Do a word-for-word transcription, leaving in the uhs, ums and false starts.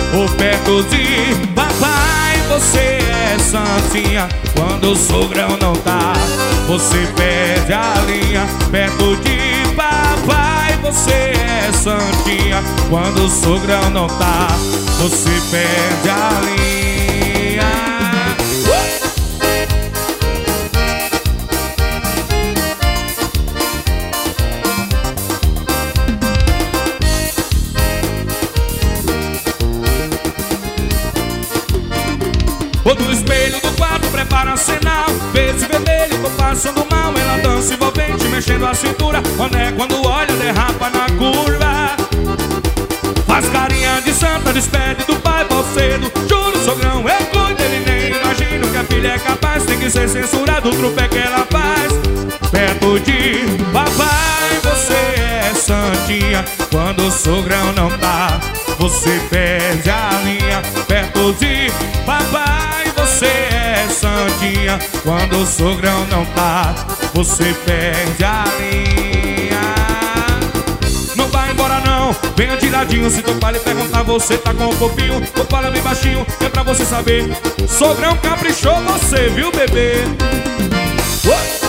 Ou perto de papai, você é santinha. Quando o sogrão não tá, você perde a linha. Perto de papai, você é santinha. Quando o sogrão não tá, você perde a linha. uh! Ou no espelho do quarto prepara sinal. Verde vermelho, tô passando mal. Ela dança envolvente, mexendo a cintura. Mané quando olha, derrapa na curva. Faz carinha de santa, despede do pai cedo. Juro, sogrão, eu cuido, ele nem imagino que a filha é capaz. Tem que ser censurado o trupe que ela faz. Perto de papai, você é santinha. Quando o sogrão não tá, você perde a linha. Perto de papai, você é santinha. Quando o sogrão não tá, você perde a linha. Não vai embora não, venha tiradinho. Se teu pai lhe perguntar, você tá com o fofinho. Ou fala bem baixinho, é pra você saber. Sogrão caprichou você, viu, bebê? uh!